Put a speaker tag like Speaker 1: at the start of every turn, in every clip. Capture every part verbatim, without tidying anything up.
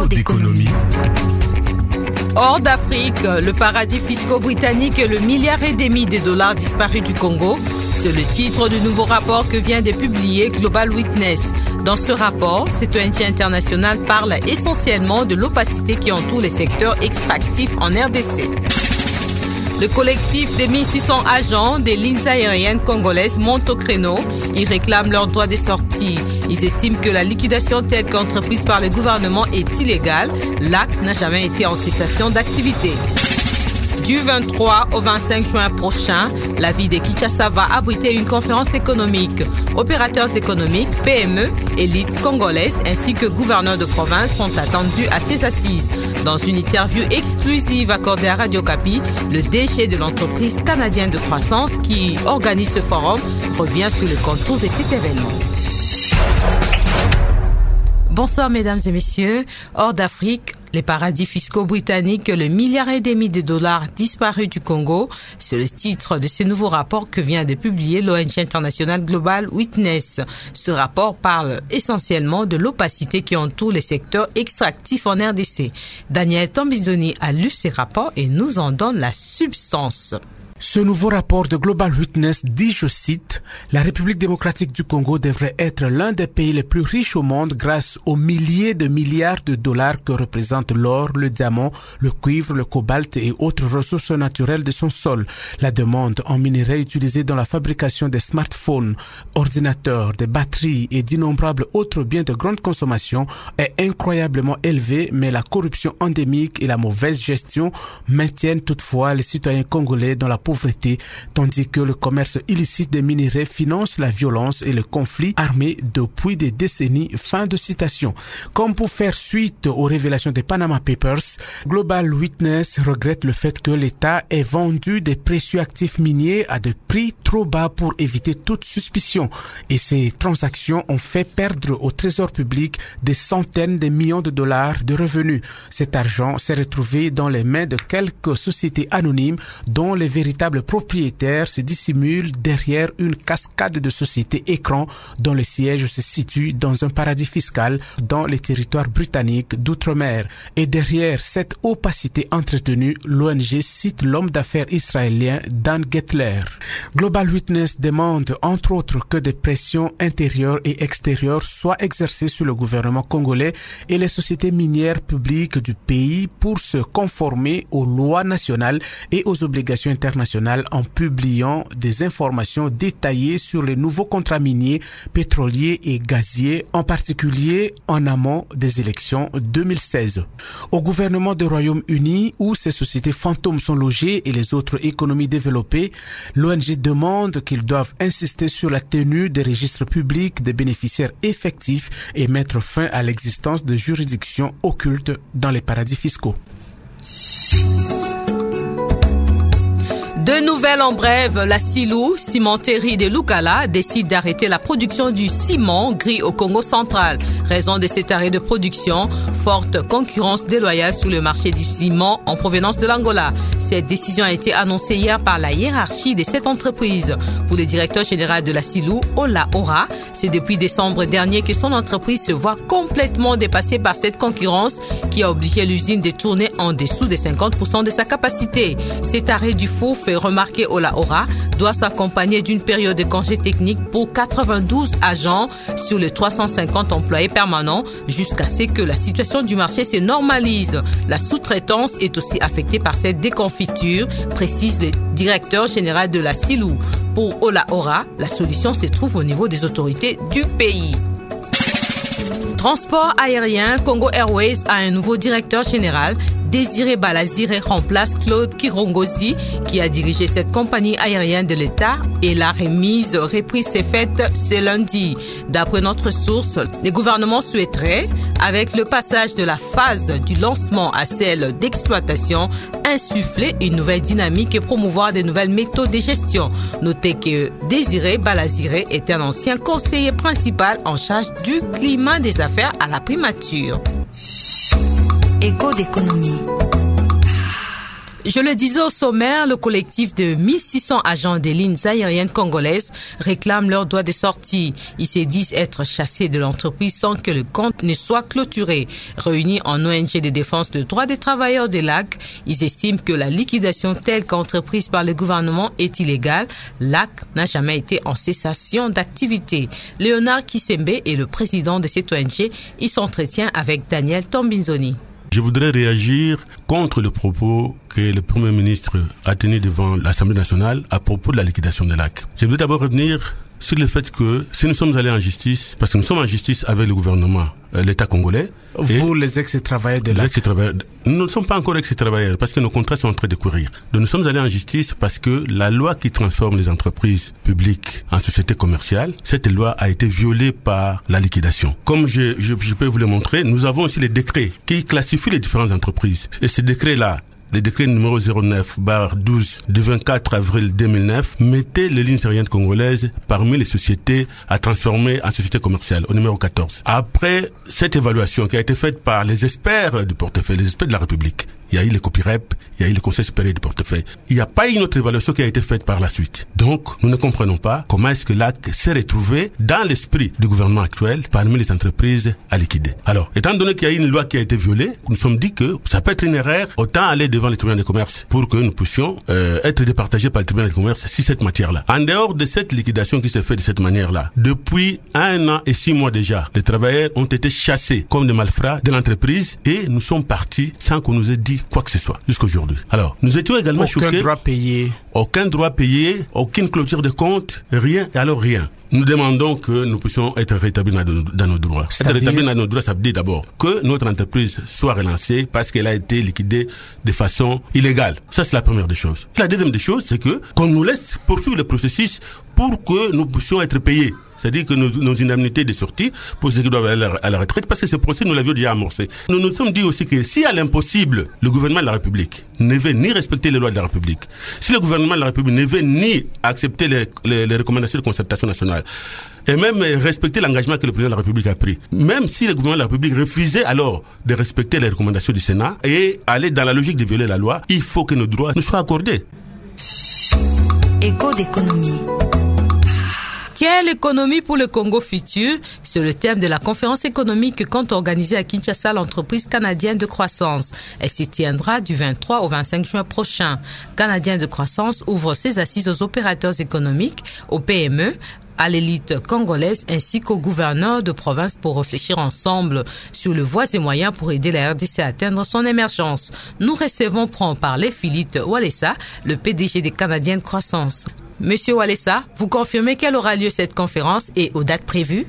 Speaker 1: d'économie.
Speaker 2: Hors d'Afrique, le paradis fisco-britannique et le milliard et demi de dollars disparus du Congo, c'est le titre du nouveau rapport que vient de publier Global Witness. Dans ce rapport, cette O N G internationale parle essentiellement de l'opacité qui entoure les secteurs extractifs en R D C. Le collectif des mille six cents agents des lignes aériennes congolaises monte au créneau. Ils réclament leur droit de sortie. Ils estiment que la liquidation telle qu'entreprise par le gouvernement est illégale. L'acte n'a jamais été en cessation d'activité. Du vingt-trois au vingt-cinq juin prochain, la ville de Kinshasa va abriter une conférence économique. Opérateurs économiques, P M E, élites congolaises ainsi que gouverneurs de province sont attendus à ces assises. Dans une interview exclusive accordée à Radio Kapi, le D G de l'entreprise canadienne de croissance qui organise ce forum revient sur le contour de cet événement. Bonsoir mesdames et messieurs. Hors d'Afrique, les paradis fiscaux britanniques, le milliard et demi de dollars disparus du Congo, c'est le titre de ce nouveau rapport que vient de publier l'O N G internationale Global Witness. Ce rapport parle essentiellement de l'opacité qui entoure les secteurs extractifs en R D C. Daniel Tambizoni a lu ces rapports et nous en donne la substance.
Speaker 3: Ce nouveau rapport de Global Witness dit, je cite, « La République démocratique du Congo devrait être l'un des pays les plus riches au monde grâce aux milliers de milliards de dollars que représentent l'or, le diamant, le cuivre, le cobalt et autres ressources naturelles de son sol. La demande en minerais utilisés dans la fabrication des smartphones, ordinateurs, des batteries et d'innombrables autres biens de grande consommation est incroyablement élevée, mais la corruption endémique et la mauvaise gestion maintiennent toutefois les citoyens congolais dans la pauvreté, tandis que le commerce illicite des minerais finance la violence et le conflit armé depuis des décennies. » Fin de citation. Comme pour faire suite aux révélations des Panama Papers, Global Witness regrette le fait que l'État ait vendu des précieux actifs miniers à des prix trop bas pour éviter toute suspicion. Et ces transactions ont fait perdre au trésor public des centaines de millions de dollars de revenus. Cet argent s'est retrouvé dans les mains de quelques sociétés anonymes dont les véritables propriétaires se dissimulent derrière une cascade de sociétés écrans dont le siège se situe dans un paradis fiscal dans les territoires britanniques d'outre-mer. Et derrière cette opacité entretenue, l'O N G cite l'homme d'affaires israélien Dan Gettler. Global Witness demande entre autres que des pressions intérieures et extérieures soient exercées sur le gouvernement congolais et les sociétés minières publiques du pays pour se conformer aux lois nationales et aux obligations internationales en publiant des informations détaillées sur les nouveaux contrats miniers, pétroliers et gaziers, en particulier en amont des élections deux mille seize. Au gouvernement du Royaume-Uni, où ces sociétés fantômes sont logées et les autres économies développées, l'O N G demande qu'ils doivent insister sur la tenue des registres publics des bénéficiaires effectifs et mettre fin à l'existence de juridictions occultes dans les paradis fiscaux.
Speaker 2: De nouvelles en brève, la Silou, cimenterie de Lukala, décide d'arrêter la production du ciment gris au Congo central. Raison de cet arrêt de production, forte concurrence déloyale sur le marché du ciment en provenance de l'Angola. Cette décision a été annoncée hier par la hiérarchie de cette entreprise. Pour le directeur général de la Silou, Ola Ora, c'est depuis décembre dernier que son entreprise se voit complètement dépassée par cette concurrence qui a obligé l'usine de tourner en dessous de cinquante pour cent de sa capacité. Cet arrêt du four fait remarquer Ola Ora doit s'accompagner d'une période de congé technique pour quatre-vingt-douze agents sur les trois cent cinquante employés permanents jusqu'à ce que la situation du marché se normalise. La sous-traitance est aussi affectée par cette déconfiture, précise le directeur général de la Silou. Pour Ola Ora, la solution se trouve au niveau des autorités du pays. Transport aérien, Congo Airways a un nouveau directeur général. Désiré Balaziré remplace Claude Kirongozi qui a dirigé cette compagnie aérienne de l'État et la remise reprise s'est faite ce lundi. D'après notre source, le gouvernement souhaiterait, avec le passage de la phase du lancement à celle d'exploitation, insuffler une nouvelle dynamique et promouvoir de nouvelles méthodes de gestion. Notez que Désiré Balaziré est un ancien conseiller principal en charge du climat des affaires à la primature.
Speaker 1: Écho d'économie.
Speaker 2: Je le disais au sommaire, le collectif de mille six cents agents des lignes aériennes congolaises réclame leur droit de sortie. Ils se disent être chassés de l'entreprise sans que le compte ne soit clôturé. Réunis en O N G de défense des droits des travailleurs de l'A C, ils estiment que la liquidation telle qu'entreprise par le gouvernement est illégale. L'A C n'a jamais été en cessation d'activité. Léonard Kisembe est le président de cette O N G. Il s'entretient avec Daniel Tombinzoni.
Speaker 1: Je voudrais réagir contre le propos que le Premier ministre a tenu devant l'Assemblée nationale à propos de la liquidation de l'A C. Je voudrais d'abord revenir sur le fait que si nous sommes allés en justice, parce que nous sommes en justice avec le gouvernement, l'État congolais.
Speaker 3: Vous, les ex-travailleurs de l'A C.
Speaker 1: Nous ne sommes pas encore ex-travailleurs parce que nos contrats sont en train de courir. Donc nous sommes allés en justice parce que la loi qui transforme les entreprises publiques en sociétés commerciales, cette loi a été violée par la liquidation. Comme je, je, je peux vous le montrer, nous avons aussi les décrets qui classifient les différentes entreprises. Et ces décrets-là, le décret numéro zéro neuf barre douze du vingt-quatre avril deux mille neuf mettait les lignes aériennes congolaises parmi les sociétés à transformer en sociétés commerciales au numéro quatorze. Après cette évaluation qui a été faite par les experts du portefeuille, les experts de la République, il y a eu le COPIREP, il y a eu le Conseil supérieur du portefeuille. Il n'y a pas eu une autre évaluation qui a été faite par la suite. Donc, nous ne comprenons pas comment est-ce que l'A C s'est retrouvé dans l'esprit du gouvernement actuel parmi les entreprises à liquider. Alors, étant donné qu'il y a eu une loi qui a été violée, nous nous sommes dit que ça peut être une erreur, autant aller devant le tribunal de commerce pour que nous puissions euh, être départagés par le tribunal de commerce sur cette matière-là. En dehors de cette liquidation qui s'est faite de cette manière-là, depuis un an et six mois déjà, les travailleurs ont été chassés comme des malfrats de l'entreprise et nous sommes partis sans qu'on nous ait dit quoi que ce soit jusqu'aujourd'hui. Alors, nous étions également
Speaker 3: aucun
Speaker 1: choqués.
Speaker 3: Aucun droit payé.
Speaker 1: Aucun droit payé, aucune clôture de compte, rien et alors rien. Nous demandons que nous puissions être rétablis dans nos droits. Être rétablis dans nos droits, ça veut dire d'abord que notre entreprise soit relancée parce qu'elle a été liquidée de façon illégale. Ça, c'est la première des choses. La deuxième des choses, c'est que qu'on nous laisse poursuivre le processus pour que nous puissions être payés. C'est-à-dire que nos, nos indemnités de sortie pour ceux qui doivent aller à la retraite, parce que ce procès, nous l'avions déjà amorcé. Nous nous sommes dit aussi que si à l'impossible, le gouvernement de la République ne veut ni respecter les lois de la République, si le gouvernement de la République ne veut ni accepter les, les, les recommandations de concertation nationale, et même respecter l'engagement que le président de la République a pris, même si le gouvernement de la République refusait alors de respecter les recommandations du Sénat et aller dans la logique de violer la loi, il faut que nos droits nous soient accordés.
Speaker 4: Écho d'économie.
Speaker 2: Quelle économie pour le Congo futur? C'est le thème de la conférence économique que compte organiser à Kinshasa l'entreprise canadienne de croissance. Elle s'y tiendra du vingt-trois au vingt-cinq juin prochain. Canadien de croissance ouvre ses assises aux opérateurs économiques, aux P M E, à l'élite congolaise ainsi qu'aux gouverneurs de province pour réfléchir ensemble sur les voies et moyens pour aider la R D C à atteindre son émergence. Nous recevons pour en parler Philippe Walesa, le P D G des Canadiens de croissance. Monsieur Walesa, vous confirmez qu'elle aura lieu cette conférence et aux dates prévues?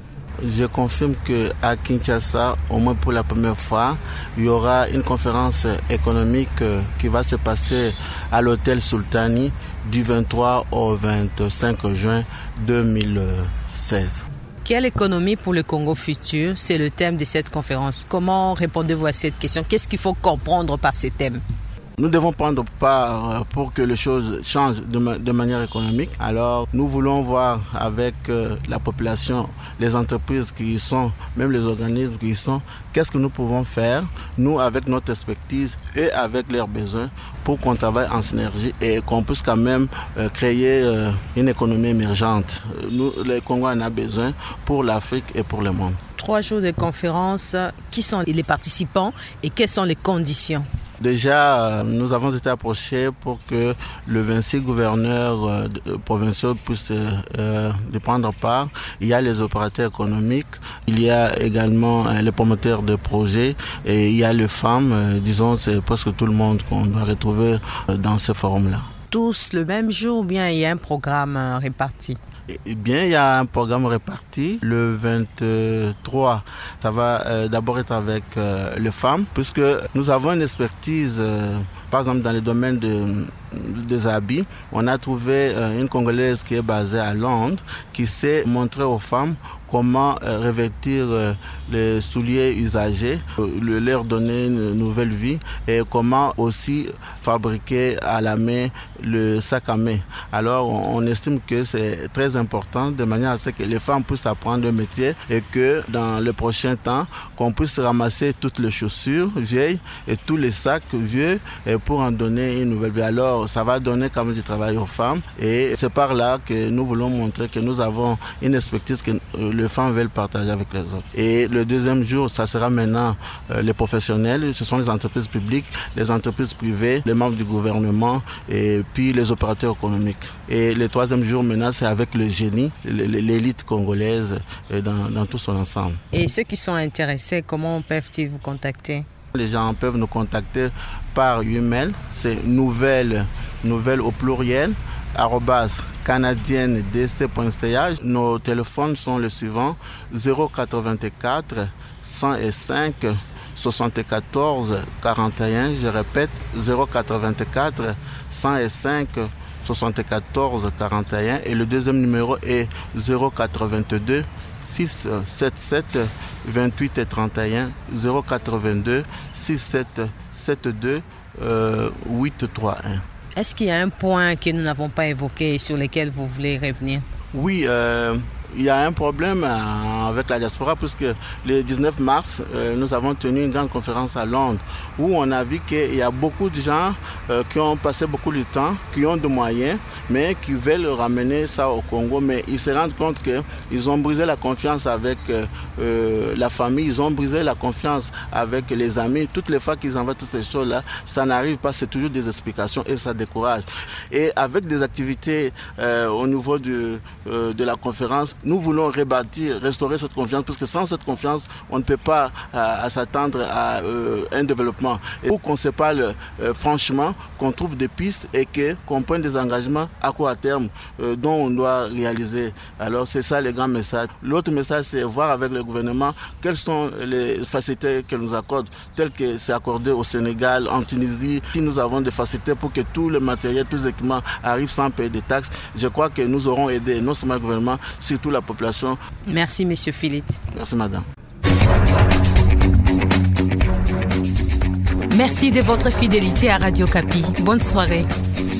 Speaker 5: Je confirme qu'à Kinshasa, au moins pour la première fois, il y aura une conférence économique qui va se passer à l'hôtel Sultani du vingt-trois au vingt-cinq juin deux mille seize.
Speaker 2: Quelle économie pour le Congo futur? C'est le thème de cette conférence. Comment répondez-vous à cette question? Qu'est-ce qu'il faut comprendre par ces thèmes?
Speaker 5: Nous devons prendre part pour que les choses changent de, ma- de manière économique. Alors, nous voulons voir avec euh, la population, les entreprises qui y sont, même les organismes qui y sont, qu'est-ce que nous pouvons faire, nous, avec notre expertise et avec leurs besoins, pour qu'on travaille en synergie et qu'on puisse quand même euh, créer euh, une économie émergente. Nous, les Congos en a besoin pour l'Afrique et pour le monde.
Speaker 2: Trois jours de conférence, qui sont les participants et quelles sont les conditions?
Speaker 5: Déjà, nous avons été approchés pour que le vingt-six gouverneurs euh, provinciaux puissent euh, y prendre part. Il y a les opérateurs économiques, il y a également euh, les promoteurs de projets et il y a les femmes. Euh, disons, c'est presque tout le monde qu'on doit retrouver euh, dans ce forum-là.
Speaker 2: Tous le même jour ou bien il y a un programme euh, réparti?
Speaker 5: Eh bien, il y a un programme réparti. Le vingt-trois, ça va euh, d'abord être avec euh, les femmes, puisque nous avons une expertise, euh, par exemple dans le domaine de, des habits. On a trouvé euh, une Congolaise qui est basée à Londres, qui s'est montrée aux femmes comment euh, revêtir euh, les souliers usagés, euh, leur donner une nouvelle vie et comment aussi fabriquer à la main le sac à main. Alors on, on estime que c'est très important de manière à ce que les femmes puissent apprendre le métier et que dans le prochain temps, qu'on puisse ramasser toutes les chaussures vieilles et tous les sacs vieux et pour en donner une nouvelle vie. Alors ça va donner quand même du travail aux femmes et c'est par là que nous voulons montrer que nous avons une expertise que les femmes veulent partager avec les autres. Et le deuxième jour, ça sera maintenant euh, les professionnels, ce sont les entreprises publiques, les entreprises privées, les membres du gouvernement et puis les opérateurs économiques. Et le troisième jour maintenant, c'est avec le génie, l'élite congolaise dans, dans tout son ensemble.
Speaker 2: Et ceux qui sont intéressés, comment peuvent-ils vous contacter?
Speaker 5: Les gens peuvent nous contacter par email, c'est nouvelle, nouvelle au pluriel, arobase canadienne d c point c a. Nos téléphones sont les suivants: zéro quatre-vingt-quatre cent cinq soixante-quatorze quarante et un. Je répète, zéro quatre-vingt-quatre cent cinq soixante-quatorze quarante et un. Et le deuxième numéro est zéro quatre-vingt-deux six cent soixante-dix-sept vingt-huit trente et un. zéro quatre-vingt-deux six cent soixante-douze huit trois un.
Speaker 2: Est-ce qu'il y a un point que nous n'avons pas évoqué et sur lequel vous voulez revenir?
Speaker 5: Oui, euh, il y a un problème avec la diaspora puisque le dix-neuf mars, euh, nous avons tenu une grande conférence à Londres où on a vu qu'il y a beaucoup de gens euh, qui ont passé beaucoup de temps, qui ont des moyens, mais qui veulent ramener ça au Congo. Mais ils se rendent compte qu'ils ont brisé la confiance avec euh, la famille, ils ont brisé la confiance avec les amis. Toutes les fois qu'ils envoient toutes ces choses-là, ça n'arrive pas, c'est toujours des explications et ça décourage. Et avec des activités euh, au niveau de, euh, de la conférence, nous voulons rebâtir, restaurer cette confiance, parce que sans cette confiance, on ne peut pas euh, à s'attendre à euh, un développement. Et pour qu'on se parle euh, franchement, qu'on trouve des pistes et que, qu'on prenne des engagements à court terme euh, dont on doit réaliser. Alors c'est ça le grand message. L'autre message, c'est voir avec le gouvernement quelles sont les facilités qu'elle nous accorde, telles que c'est accordé au Sénégal, en Tunisie. Si nous avons des facilités pour que tout le matériel, tous les équipements arrivent sans payer de taxes, je crois que nous aurons aidé non seulement le gouvernement, surtout la population.
Speaker 2: Merci, Monsieur Philippe.
Speaker 5: Merci, Madame.
Speaker 2: Merci de votre fidélité à Radio Kapi. Bonne soirée.